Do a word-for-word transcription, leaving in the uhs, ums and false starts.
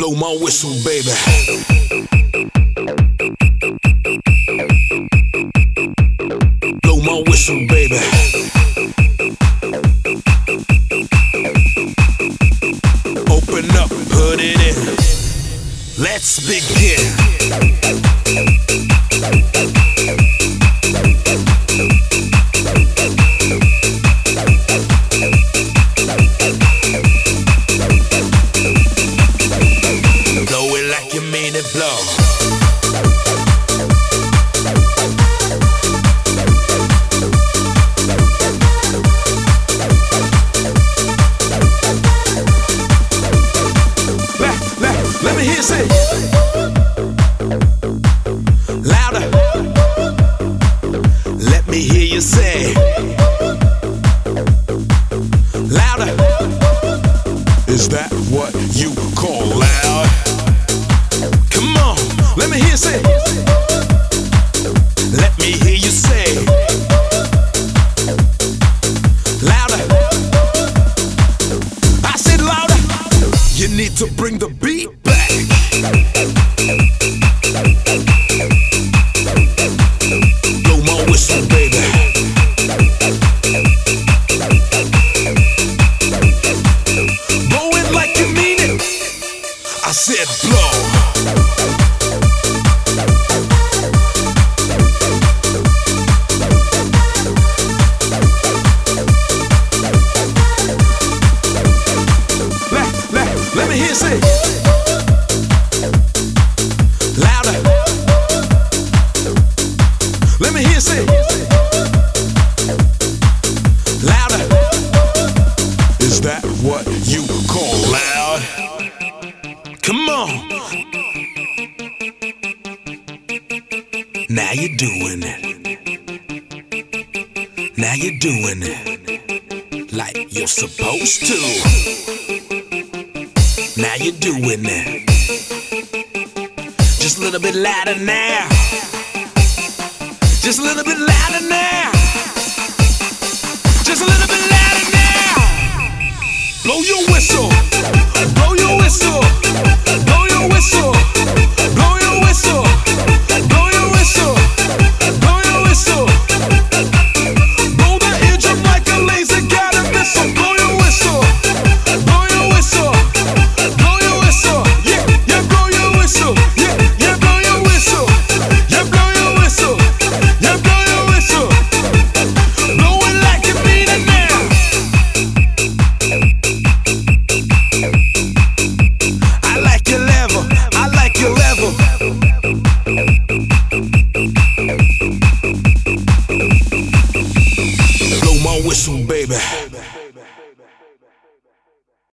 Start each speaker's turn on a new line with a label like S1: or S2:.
S1: Blow my whistle, baby. Blow my whistle, baby. Open up, put it in. Let's begin. Blow it like you mean it, blow. Let me hear you say louder. Let me hear you say louder. Is that what you call loud? Come on, let me hear you say. Let me hear you say louder. I said louder. You need to bring the beat back. Blow my whistle, baby. Blow it like you mean it. I said blow. Let, let, let me hear you say louder. Let me hear you say louder. Is that what you call loud? Come on. Now you're doing it. Now you're doing it like you're supposed to. Now you're doing it. Just a little bit louder now. Just a little bit louder now. Just a little bit louder now. Blow your whistle. Blow your whistle. Blow your whistle. Blow your whistle. Blow your whistle. Blow your whistle. Blow the eardrum like a laser got a missile. Blow your whistle. Blow your whistle. Blow your whistle. Yeah, yeah, blow your whistle. Yeah, yeah, blow your whistle. Yeah, blow your whistle. Yeah, blow your whistle. Blow it like you mean it now. I like your level. I like your level. Blow my whistle, baby.